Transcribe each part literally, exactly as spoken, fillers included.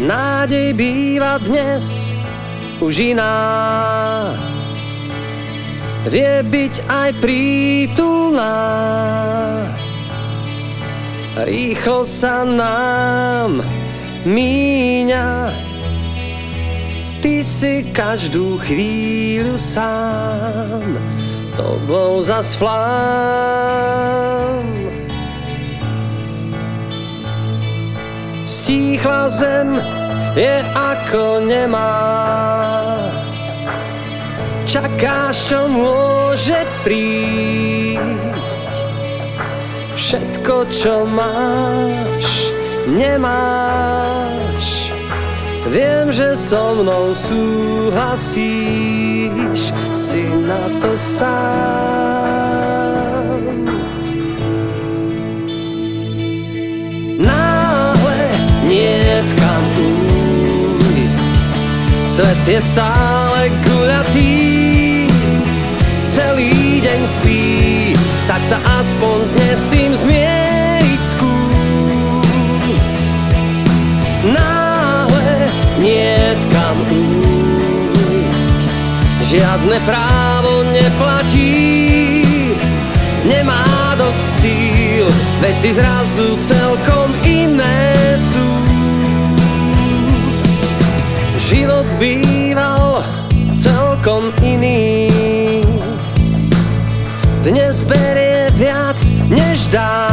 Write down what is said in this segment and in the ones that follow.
Nádej býva dnes už iná. Vie byť aj prítulná. Rýchlo sa nám míňa. Ty si každú chvíľu sám. To bol zas flám. Stíchla zem je ako nemá. Čakáš, čo môže prísť. Všetko, čo máš, nemáš. Viem, že so mnou súhlasíš. Si na to sám. Náhle niet kam újsť. Svet je stále guľatý. Celý deň spí, tak sa aspoň dnes s tým zmieriť skús. Náhle niet kam újsť. Žiadne právo neplatí. Nemá dosť síl, veci zrazu celkom iné sú. Život býval celkom iný. Dnes berie viac, než dá.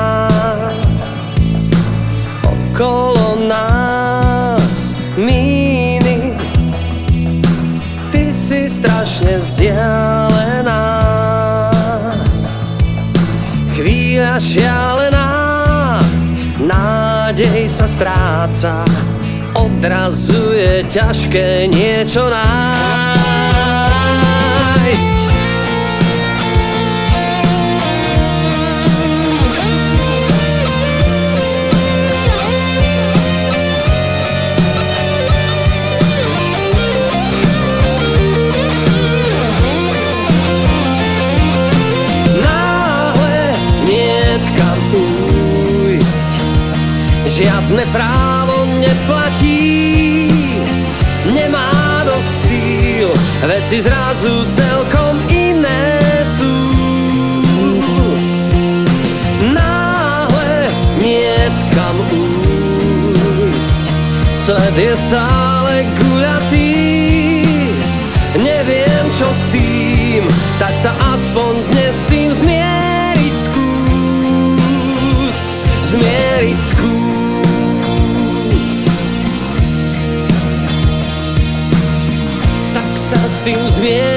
Okolo nás míny. Ty si strašne vzdialená. Chvíľa šialená. Nádej sa stráca. Odrazu je ťažké niečo nájsť. Žiadne právo neplatí. Nemá dosť síl, veci zrazu celkom iné sú. Náhle niet kam újsť. Svet je stále guľatý. Neviem čo s tým, tak sa aspoň dnes s tým zmieriť skús. Zmieriť skús. Sa s tým zmieriť